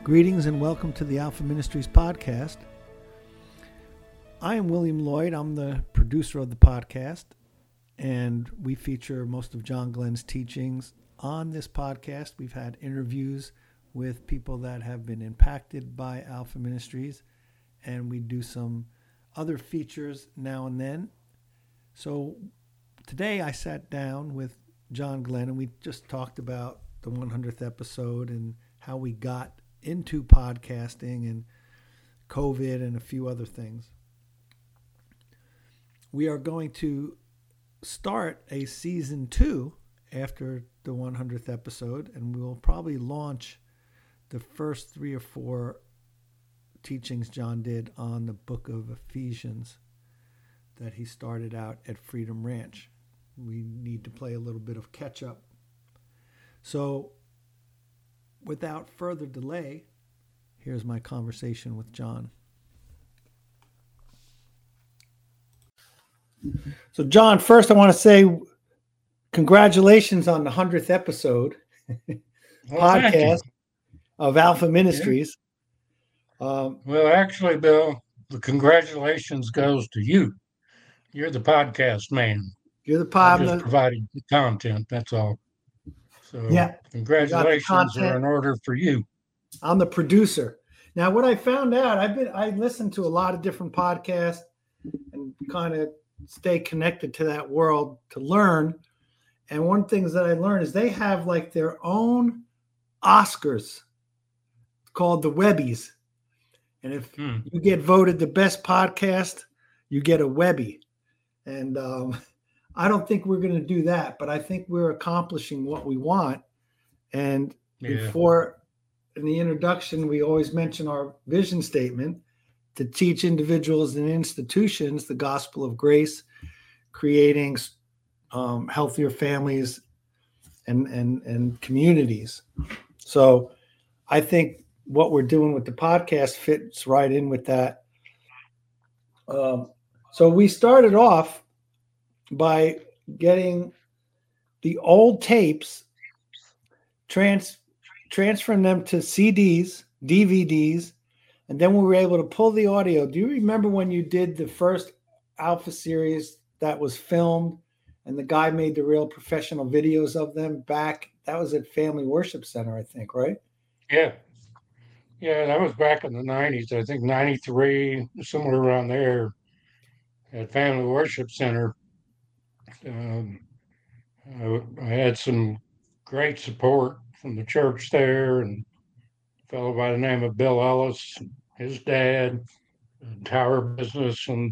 Greetings and welcome to the Alpha Ministries podcast. I am William Lloyd. I'm the producer of the podcast, and we feature most of John Glenn's teachings on this podcast. We've had interviews with people that have been impacted by Alpha Ministries, and we do some other features now and then. So today I sat down with John Glenn, and we just talked about the 100th episode and how we got into podcasting and COVID and a few other things. We are going to start a season 2 after the 100th episode, and we will probably launch the first 3 or 4 teachings John did on the book of Ephesians that he started out at Freedom Ranch. We need to play a little bit of catch up. So without further delay, here's my conversation with John. So John, first I want to say congratulations on the 100th episode podcast of Alpha Ministries. Yeah. Well, actually, Bill, the congratulations goes to you. You're the podcast man. You're the I'm just providing the content, that's all. So yeah, congratulations are in order for you. I'm the producer. Now, what I found out, I listened to a lot of different podcasts and kind of stay connected to that world to learn. And one thing that I learned is they have like their own Oscars called the Webbies. And if you get voted the best podcast, you get a Webby. And I don't think we're going to do that, but I think we're accomplishing what we want. And before, in the introduction, we always mention our vision statement to teach individuals and institutions the gospel of grace, creating healthier families and communities. So I think what we're doing with the podcast fits right in with that. So we started off by getting the old tapes, transferring them to CDs, DVDs, and then we were able to pull the audio. Do you remember when you did the first Alpha series that was filmed and the guy made the real professional videos of them back? That was at Family Worship Center, I think, right? Yeah. Yeah, that was back in the 90s. I think 93, somewhere around there at Family Worship Center. I had some great support from the church there, and a fellow by the name of Bill Ellis, his dad, Tower Business, and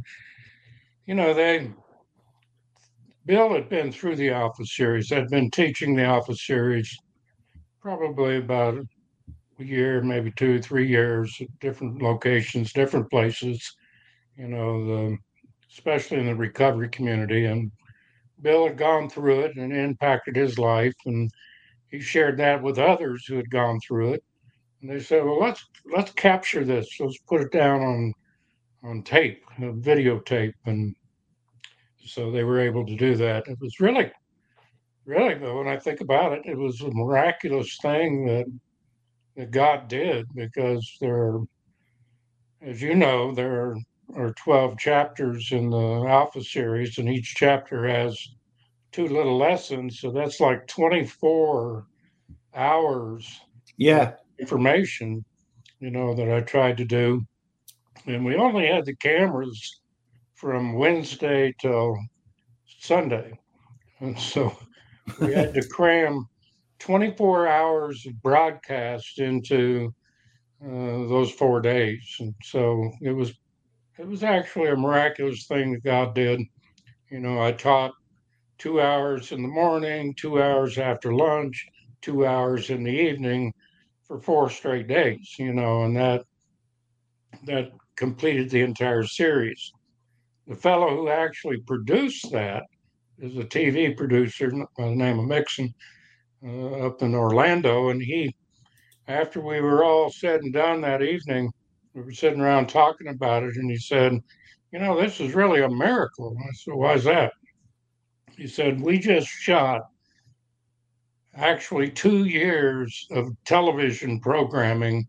Bill had been through the Alpha series. I'd been teaching the Alpha series probably about a year, maybe 2 or 3 years at different locations, different places, especially in the recovery community. And Bill had gone through it and it impacted his life, and he shared that with others who had gone through it. And they said, well, let's capture this. Let's put it down on tape, videotape. And so they were able to do that. It was really, when I think about it, it was a miraculous thing that God did, because as you know, there are 12 chapters in the Alpha series, and each chapter has 2 little lessons. So that's like 24 hours of information, that I tried to do. And we only had the cameras from Wednesday till Sunday. And so we had to cram 24 hours of broadcast into those 4 days. And so it was actually a miraculous thing that God did. I taught 2 hours in the morning, 2 hours after lunch, 2 hours in the evening for 4 straight days, and that completed the entire series. The fellow who actually produced that is a TV producer by the name of Mixon up in Orlando. And after we were all said and done that evening, we were sitting around talking about it, and he said, this is really a miracle. I said, why is that? He said, we just shot actually 2 years of television programming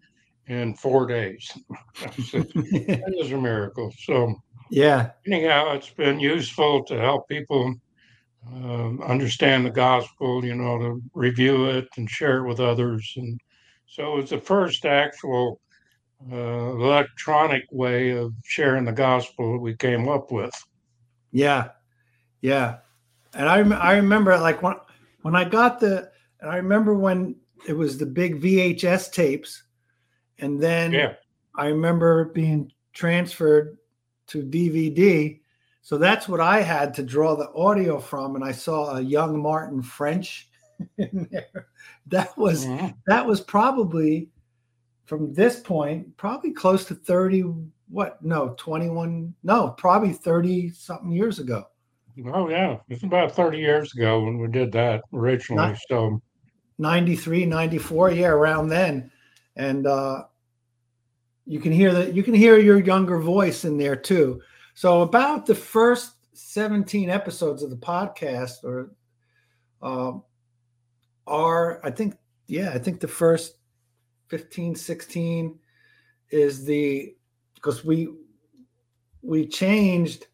in 4 days. That is a miracle. So Yeah. anyhow, it's been useful to help people understand the gospel, you know, to review it and share it with others. And so it's the first actual electronic way of sharing the gospel that we came up with. Yeah. Yeah. And I remember like when I got and I remember when it was the big VHS tapes, and then I remember being transferred to DVD. So that's what I had to draw the audio from, and I saw a young Martin French in there. That was probably from this point, probably close to 30, 21, probably 30 something years ago. Oh, yeah. It's about 30 years ago when we did that originally. So 93, 94, yeah, around then. And you can hear your younger voice in there too. So about the first 17 episodes of the podcast are I think the first 15, 16 is because we changed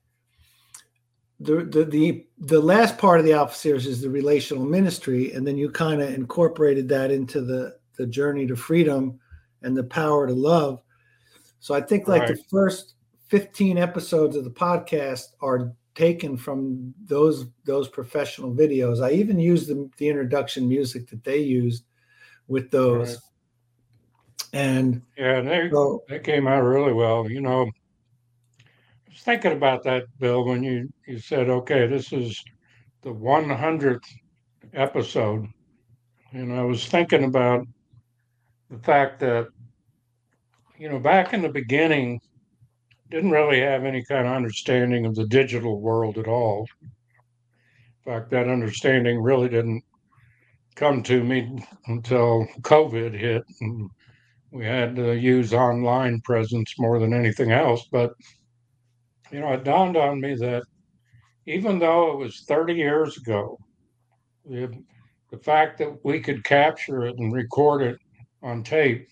the last part of the Alpha series is the relational ministry, and then you kind of incorporated that into the journey to freedom and the power to love. So I think like the first 15 episodes of the podcast are taken from those professional videos. I even used the introduction music that they used with those. Right. And yeah, they came out really well. You know, I was thinking about that, Bill, when you said, okay, this is the 100th episode. And I was thinking about the fact that, you know, back in the beginning, didn't really have any kind of understanding of the digital world at all. In fact, that understanding really didn't come to me until COVID hit, and we had to use online presence more than anything else. But, you know, it dawned on me that even though it was 30 years ago, the fact that we could capture it and record it on tape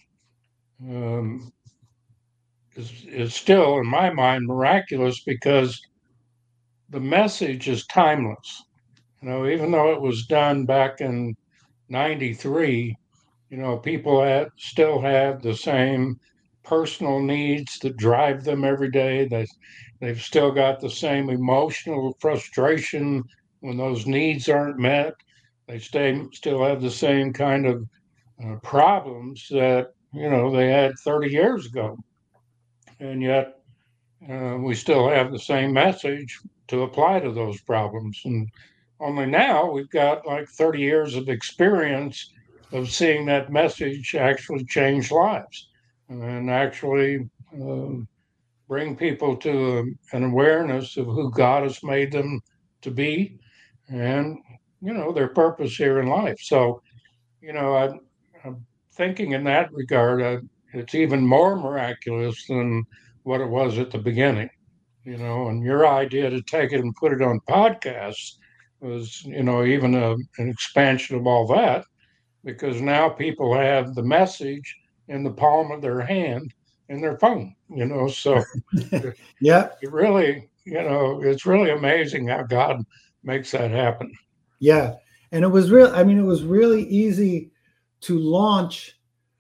is still, in my mind, miraculous, because the message is timeless. You know, even though it was done back in 93, you know, people still have the same personal needs that drive them every day. They've still got the same emotional frustration when those needs aren't met. They still have the same kind of problems that, you know, they had 30 years ago. And yet we still have the same message to apply to those problems. And only now we've got like 30 years of experience of seeing that message actually change lives and actually bring people to an awareness of who God has made them to be and, you know, their purpose here in life. So, you know, I'm thinking in that regard, it's even more miraculous than what it was at the beginning, you know, and your idea to take it and put it on podcasts was, you know, even an expansion of all that, because now people have the message in the palm of their hand in their phone, you know. So yeah, it really, you know, it's really amazing how God makes that happen. Yeah. And it was it was really easy to launch.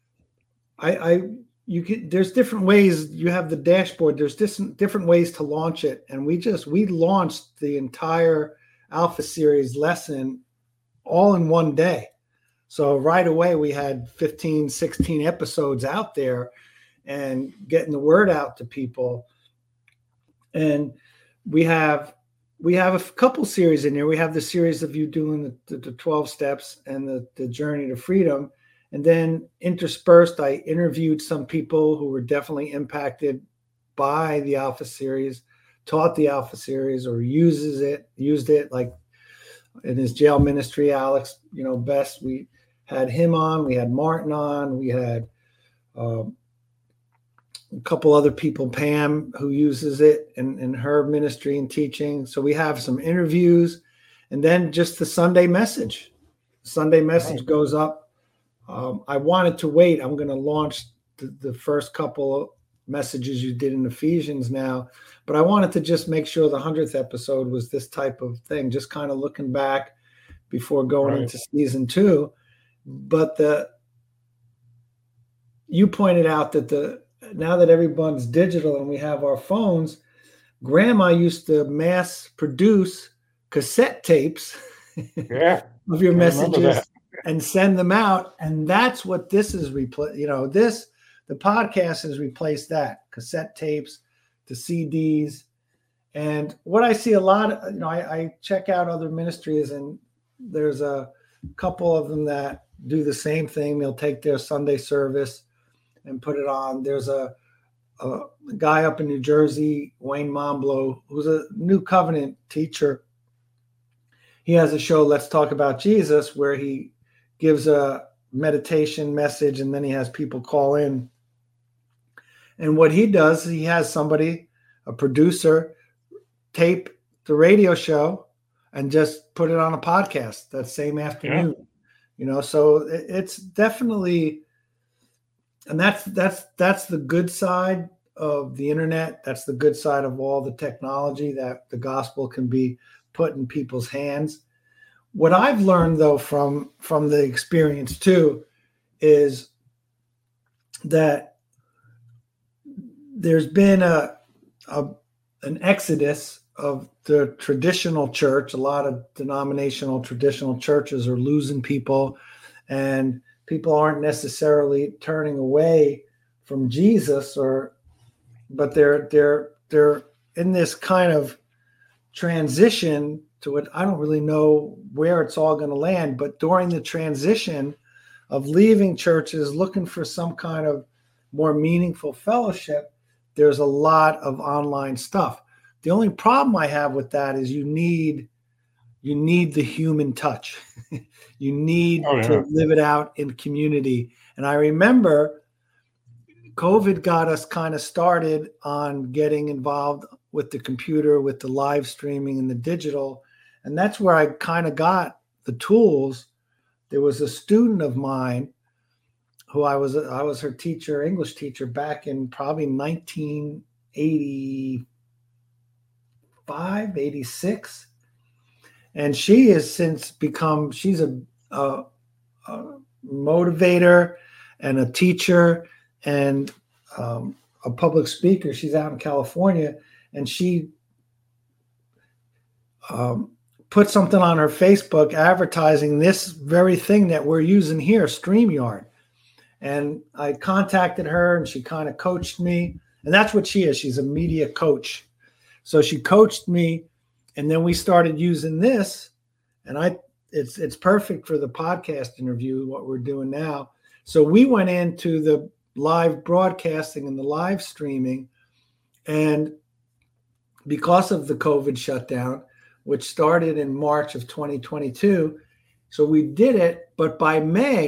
There's different ways. You have the dashboard. There's different ways to launch it. And we launched the entire Alpha series lesson all in one day. So right away we had 15, 16 episodes out there and getting the word out to people. And we have a couple series in there. We have the series of you doing the 12 steps and the journey to freedom. And then interspersed, I interviewed some people who were definitely impacted by the Alpha series, taught the Alpha series or used it like in his jail ministry, Alex, you know, Best. We had him on, we had Martin on, we had a couple other people, Pam, who uses it in her ministry and teaching. So we have some interviews, and then just the Sunday message. Sunday message goes up. I wanted to wait. I'm going to launch the first couple of messages you did in Ephesians now, but I wanted to just make sure the 100th episode was this type of thing, just kind of looking back before going into season 2. But you pointed out that now that everyone's digital and we have our phones, Grandma used to mass produce cassette tapes of your messages and send them out. And that's what this is the podcast has replaced that, cassette tapes, the CDs. And what I see a lot of, I check out other ministries, and there's a couple of them that do the same thing. They'll take their Sunday service and put it on. There's a guy up in New Jersey, Wayne Momblo, who's a New Covenant teacher. He has a show, Let's Talk About Jesus, where he gives a meditation message, and then he has people call in. And what he does, he has somebody, a producer, tape the radio show and just put it on a podcast that same afternoon. So it's definitely, and that's the good side of the internet. That's the good side of all the technology, that the gospel can be put in people's hands. What I've learned, though, from the experience too, is that there's been an exodus of the traditional church. A lot of denominational traditional churches are losing people, and people aren't necessarily turning away from Jesus, but they're in this kind of transition to it. I don't really know where it's all going to land, but during the transition of leaving churches, looking for some kind of more meaningful fellowship, there's a lot of online stuff. The only problem I have with that is you need the human touch. You need to live it out in community. And I remember COVID got us kind of started on getting involved with the computer, with the live streaming and the digital. And that's where I kind of got the tools. There was a student of mine who I was her teacher, English teacher, back in probably 1985, 86. And she has since become, she's a motivator and a teacher and a public speaker. She's out in California, and she put something on her Facebook advertising this very thing that we're using here, StreamYard. And I contacted her, and she kind of coached me. And that's what she is. She's a media coach. So she coached me, and then we started using this. And it's perfect for the podcast interview, what we're doing now. So we went into the live broadcasting and the live streaming. And because of the COVID shutdown, which started in March of 2022, so we did it. But by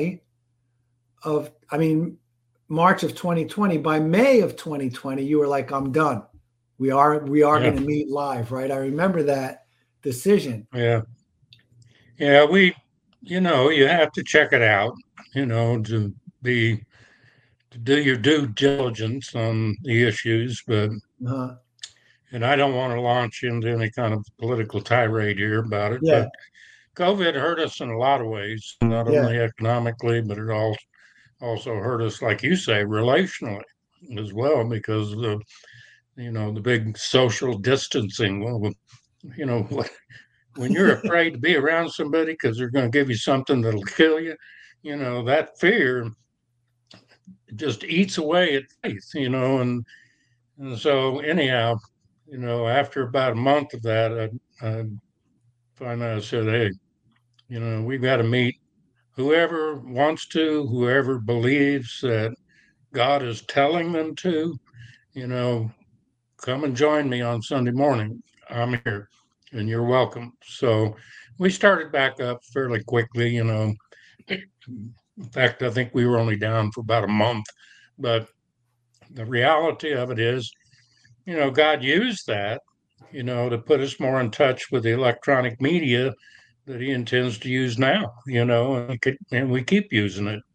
March of 2020, by May of 2020, you were like, I'm done. We are going to meet live, right? I remember that decision. Yeah. We, you have to check it out, to do your due diligence on the issues, but, and I don't want to launch into any kind of political tirade here about it, but COVID hurt us in a lot of ways, not only economically, but it also hurt us, like you say, relationally as well, because of the big social distancing. Well, when you're afraid to be around somebody because they're going to give you something that'll kill you, that fear just eats away at faith, and so anyhow, after about a month of that, I finally said, hey, we've got to meet whoever wants to, whoever believes that God is telling them to, come and join me on Sunday morning. I'm here and you're welcome. So we started back up fairly quickly, In fact, I think we were only down for about a month, but the reality of it is, God used that, to put us more in touch with the electronic media that he intends to use now, and we keep using it,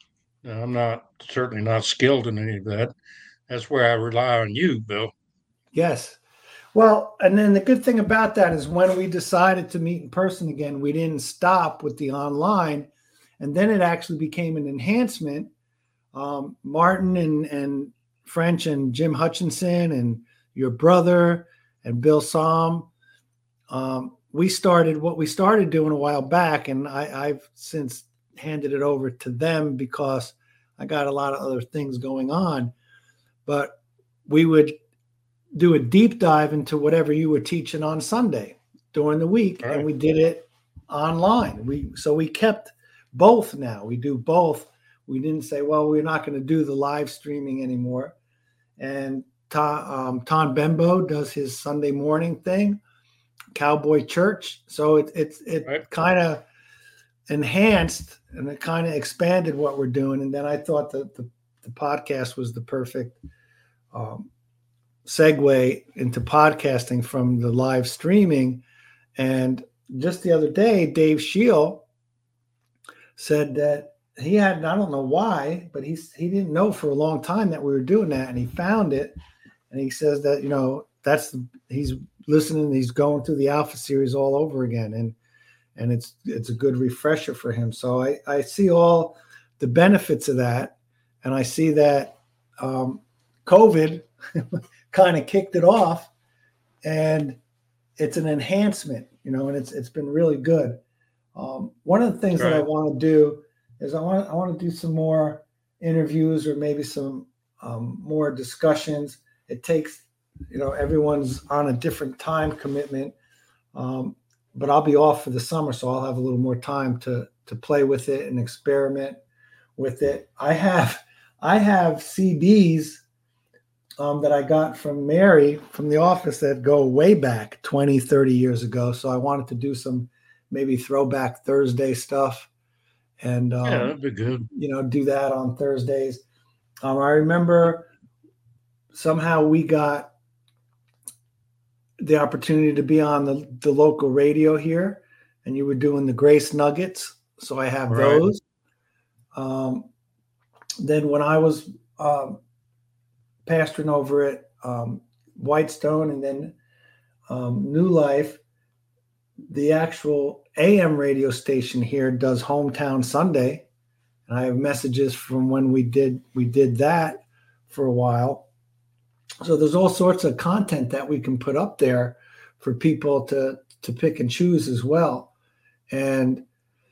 I'm not certainly not skilled in any of that. That's where I rely on you, Bill. Yes. Well, and then the good thing about that is when we decided to meet in person again, we didn't stop with the online, and then it actually became an enhancement. Martin and French and Jim Hutchinson and your brother and Bill Som, we started what we started doing a while back, and I've since handed it over to them because I got a lot of other things going on. But we would do a deep dive into whatever you were teaching on Sunday during the week, Right. and we did it online. We kept both now. We do both. We didn't say, well, we're not going to do the live streaming anymore. And Tom Bembo does his Sunday morning thing, Cowboy Church. So it Right. kind of enhanced and it kind of expanded what we're doing. And then I thought that the podcast was the perfect segue into podcasting from the live streaming. And just the other day, Dave Scheel said that he had, I don't know why, but he didn't know for a long time that we were doing that, and he found it, and he says that he's listening, he's going through the Alpha series all over again, and it's a good refresher for him. So I see all the benefits of that, and I see that COVID kind of kicked it off, and it's an enhancement, and it's been really good. One of the things that I want to do is I want to do some more interviews or maybe some more discussions. It takes, everyone's on a different time commitment, but I'll be off for the summer, so I'll have a little more time to play with it and experiment with it. I have CDs that I got from Mary from the office that go way back 20, 30 years ago. So I wanted to do some maybe throwback Thursday stuff. And, that'd be good. Do that on Thursdays. I remember somehow we got the opportunity to be on the local radio here, and you were doing the Grace Nuggets. So I have those. Then when I was pastoring over at Whitestone and then New Life, the actual AM radio station here does Hometown Sunday, and I have messages from when we did that for a while. So there's all sorts of content that we can put up there for people to pick and choose as well. And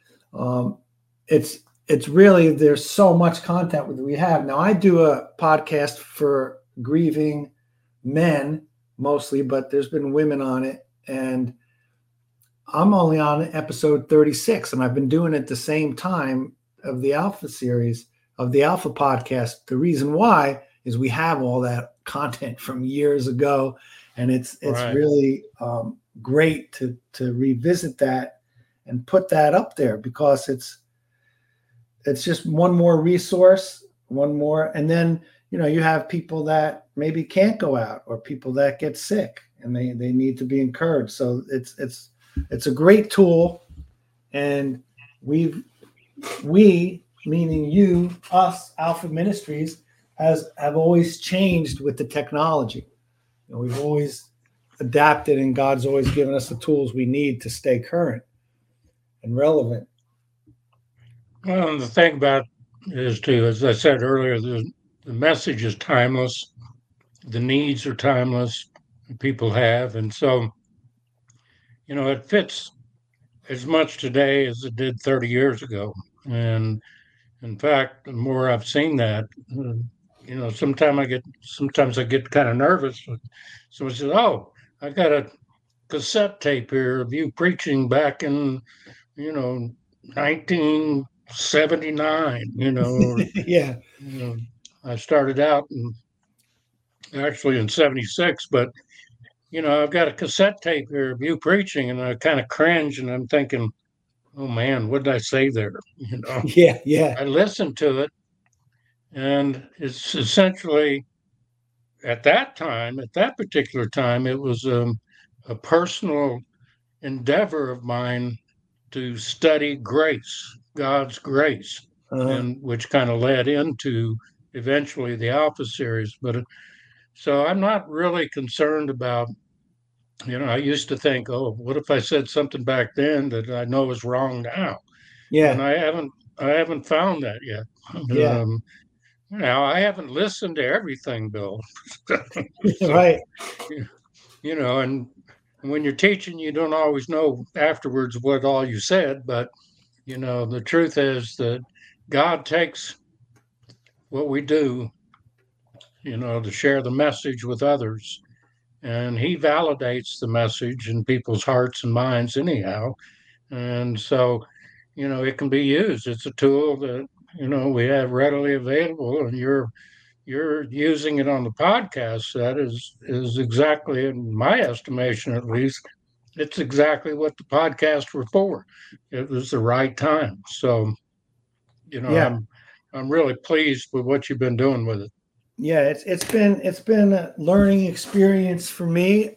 it's really, there's so much content that we have. Now I do a podcast for grieving men mostly, but there's been women on it, and I'm only on episode 36, and I've been doing it the same time of the Alpha series, of the Alpha podcast. The reason why is we have all that content from years ago, and it's really great to revisit that and put that up there, because it's just one more resource, and then you have people that maybe can't go out, or people that get sick and they need to be encouraged. So it's a great tool, and we, meaning you, us, Alpha Ministries, have always changed with the technology. We've always adapted, and God's always given us the tools we need to stay current and relevant. Well, the thing about it is, too, as I said earlier, the message is timeless. The needs are timeless people have, and so it fits as much today as it did 30 years ago. And in fact, the more I've seen that, sometimes I get kind of nervous. So I said, "Oh, I got a cassette tape here of you preaching back in, 1979." Yeah. I started out actually in 76, but I've got a cassette tape here of you preaching, and I kind of cringe, and I'm thinking, oh man, what did I say there? Yeah. I listened to it, and it's essentially at that particular time, it was a personal endeavor of mine to study grace, God's grace. and which kind of led into eventually the Alpha series. But so I'm not really concerned about, I used to think, oh, what if I said something back then that I know is wrong now? And Yeah. I haven't found that yet. Yeah. Now I haven't listened to everything, Bill. So, Right. and when you're teaching, you don't always know afterwards what all you said, but the truth is that God takes what we do, to share the message with others, and He validates the message in people's hearts and minds anyhow. And so, it can be used. It's a tool that, we have readily available, and you're using it on the podcast. That is exactly, in my estimation at least, it's exactly what the podcasts were for. It was the right time. So, Yeah. I'm really pleased with what you've been doing with it. Yeah. It's been a learning experience for me.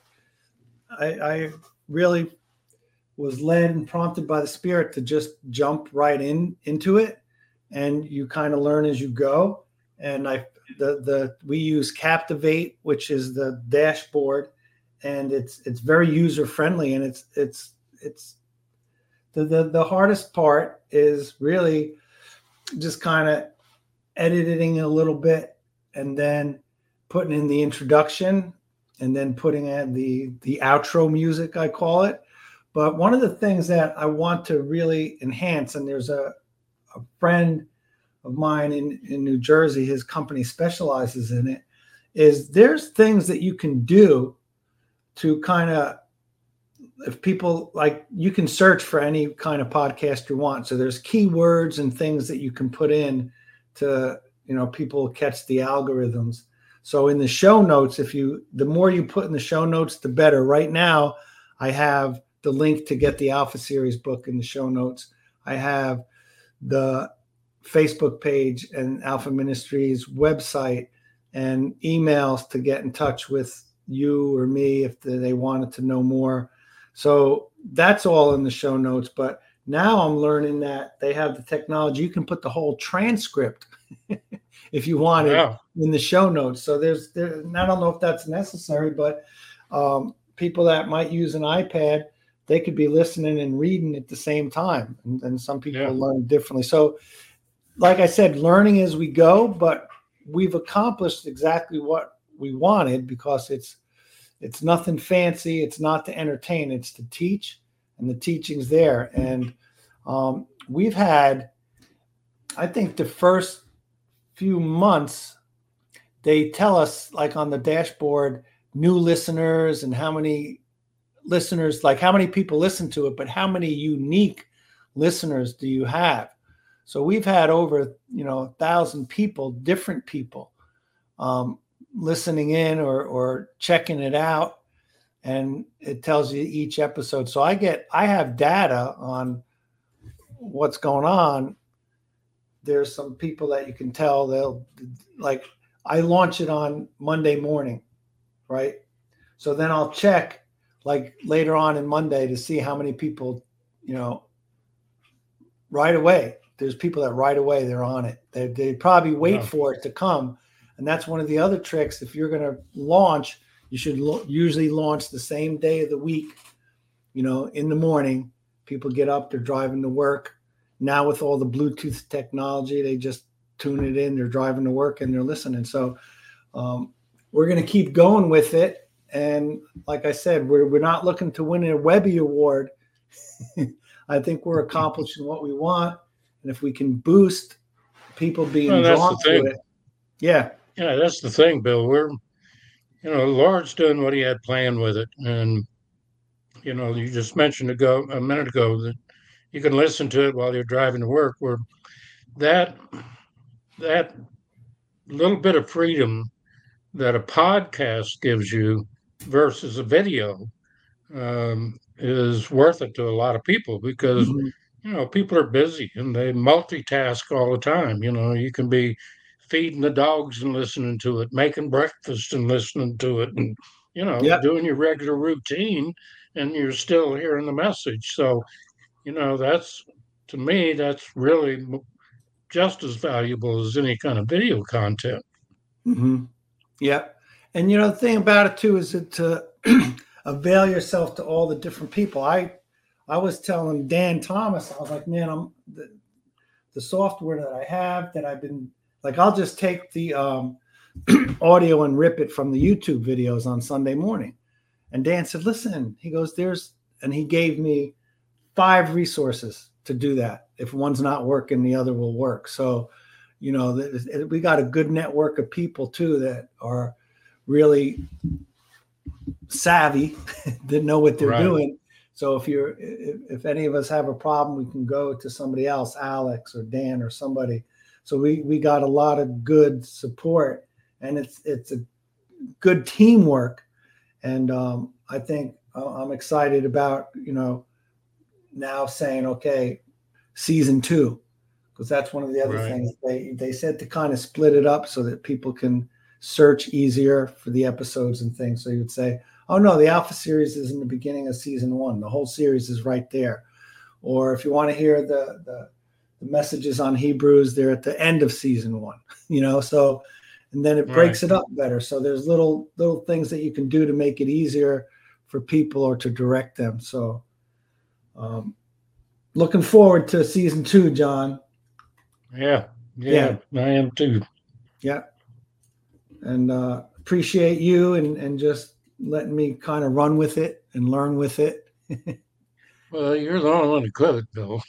I really was led and prompted by the Spirit to just jump right into it, and you kind of learn as you go. And we use Captivate, which is the dashboard, and it's very user friendly, and it's the hardest part is really just kind of editing a little bit, and then putting in the introduction, and then putting in the outro music, I call it. But one of the things that I want to really enhance, and there's a friend of mine in New Jersey, his company specializes in it, is there's things that you can do to kind of, if people like, you can search for any kind of podcast you want. So there's keywords and things that you can put in to, people catch the algorithms. So in the show notes, the more you put in the show notes, the better. Right now, I have the link to get the Alpha Series book in the show notes. I have the Facebook page and Alpha Ministries website and emails to get in touch with you or me if they wanted to know more. So that's all in the show notes. But now I'm learning that they have the technology. You can put the whole transcript if you wanted in the show notes. So and I don't know if that's necessary, but people that might use an iPad, they could be listening and reading at the same time. And some people learn differently. So like I said, learning as we go, but we've accomplished exactly what we wanted, because it's nothing fancy. It's not to entertain, it's to teach, and the teaching's there. And we've had, I think the first few months, they tell us, like on the dashboard, new listeners and how many listeners, like how many people listen to it, but how many unique listeners do you have? So we've had over 1,000 people, different people, listening in or checking it out, and it tells you each episode. So I have data on what's going on. There's some people that you can tell, they'll, like, I launch it on Monday morning, right? So then I'll check like later on in Monday to see how many people, right away. There's people that right away they're on it. They probably wait for it to come. And that's one of the other tricks. If you're going to launch, you should usually launch the same day of the week, in the morning. People get up, they're driving to work. Now with all the Bluetooth technology, they just tune it in, they're driving to work and they're listening. So we're going to keep going with it. And like I said, we're not looking to win a Webby Award. I think we're accomplishing what we want. And if we can boost people being drawn to it. Yeah. Yeah, that's the thing, Bill. We're, Lord's doing what he had planned with it. And, you just mentioned a minute ago that you can listen to it while you're driving to work, where that little bit of freedom that a podcast gives you versus a video is worth it to a lot of people, because people are busy and they multitask all the time. You can be feeding the dogs and listening to it, making breakfast and listening to it, and doing your regular routine, and you're still hearing the message. So that's, to me, that's really just as valuable as any kind of video content. Mm-hmm. Yeah. And the thing about it too is that to avail yourself to all the different people. I was telling Dan Thomas, I was like, man, I'm the software that I have that I've been like, I'll just take the audio and rip it from the YouTube videos on Sunday morning. And Dan said, listen, he goes, and he gave me 5 resources to do that. If one's not working, the other will work. So, we got a good network of people too that are really savvy, that know what they're doing. So if any of us have a problem, we can go to somebody else, Alex or Dan or somebody. So we got a lot of good support, and it's a good teamwork. And I think I'm excited about, now saying, okay, season 2, because that's one of the other things they said, to kind of split it up so that people can search easier for the episodes and things. So you would say, oh no, the Alpha series is in the beginning of season 1. The whole series is right there. Or if you want to hear the messages on Hebrews, they're at the end of season 1, so, and then it breaks it up better. So there's little things that you can do to make it easier for people or to direct them. So looking forward to season 2, John. Yeah, I am too. Yeah. And appreciate you and just letting me kind of run with it and learn with it. Well, you're the only one who could, Bill.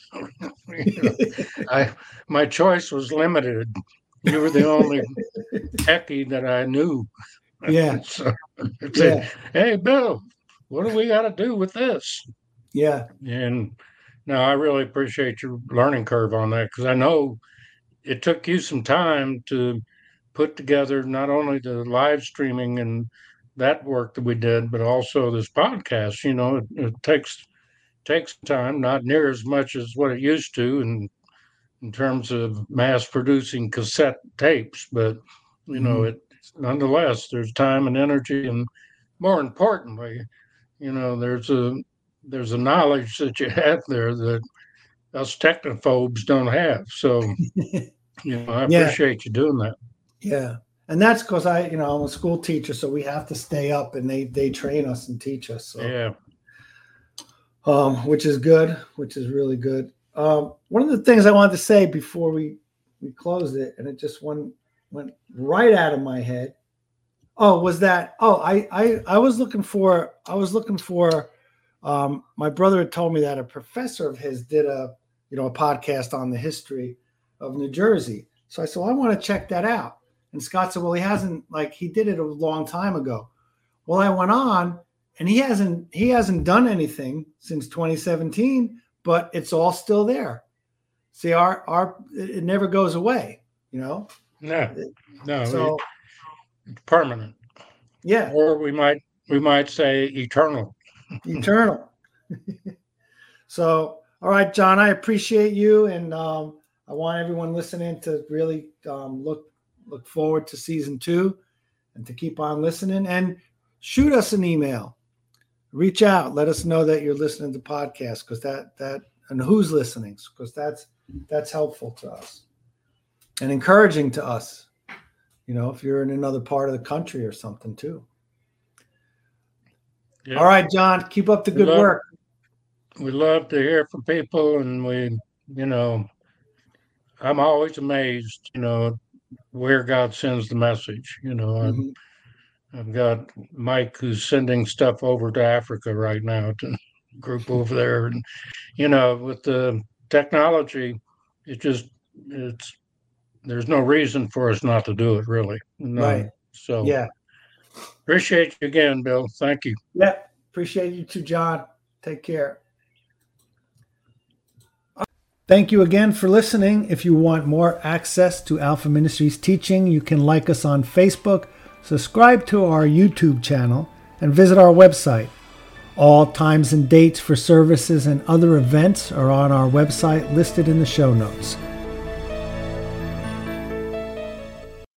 My choice was limited. You were the only techie that I knew. Yeah. So said, hey, Bill, what do we got to do with this? Yeah. And no, I really appreciate your learning curve on that, because I know it took you some time to put together not only the live streaming and that work that we did, but also this podcast. It takes time, not near as much as what it used to in terms of mass producing cassette tapes, but it nonetheless, there's time and energy, and more importantly, there's a knowledge that you have there that us technophobes don't have. So I appreciate you doing that. Yeah. And that's because I'm a school teacher, so we have to stay up, and they train us and teach us. So which is good, which is really good. One of the things I wanted to say before we closed it, and it just went right out of my head. Was that I was looking for my brother had told me that a professor of his did a podcast on the history of New Jersey. So I said, well, I want to check that out. And Scott said, well, he hasn't, he did it a long time ago. Well, I went on, and he hasn't done anything since 2017, but it's all still there. See, it never goes away, No. So it's permanent. Yeah. Or we might say eternal. Eternal. So, all right, John, I appreciate you, and I want everyone listening to really look forward to season 2, and to keep on listening, and shoot us an email. Reach out. Let us know that you're listening to the podcast, because that and who's listening, because that's helpful to us and encouraging to us. If you're in another part of the country or something too. Yeah. All right, John, keep up the good work. We love to hear from people, and I'm always amazed, where God sends the message. I've got Mike who's sending stuff over to Africa right now to a group over there. And, with the technology, there's no reason for us not to do it, really. No. Right. So, appreciate you again, Bill. Thank you. Yeah. Appreciate you too, John. Take care. Thank you again for listening. If you want more access to Alpha Ministries teaching, you can like us on Facebook, subscribe to our YouTube channel, and visit our website. All times and dates for services and other events are on our website listed in the show notes.